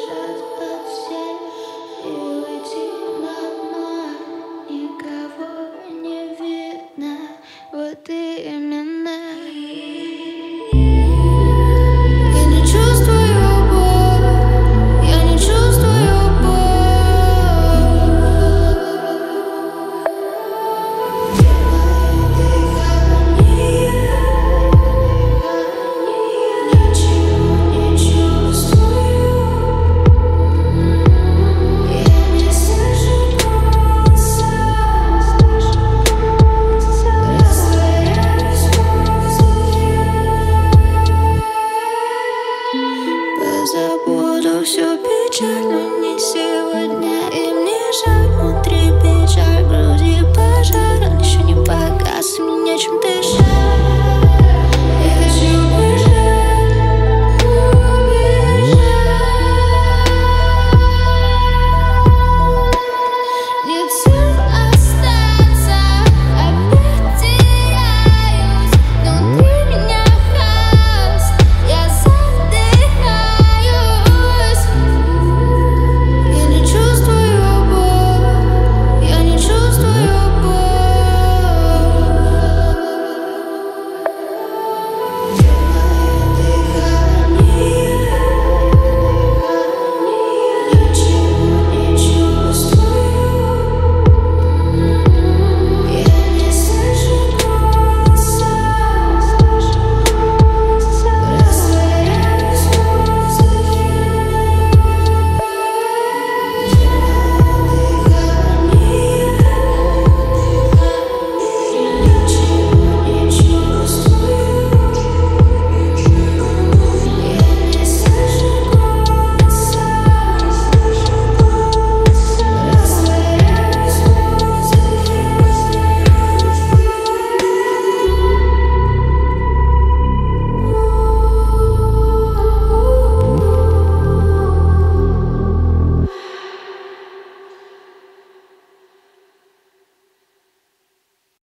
убежать от всех и уйти на ноль. Никого не видно, вот именно. Я не чувствую боль, я не чувствую боль. Ничего не чувствую. Я не слышу голоса. Растворяюсь в воздухе. Позабуду всю печаль, но не сегодня. И мне жаль, внутри печаль, в груди пожар. Он еще не погас, и мне нечем дышать.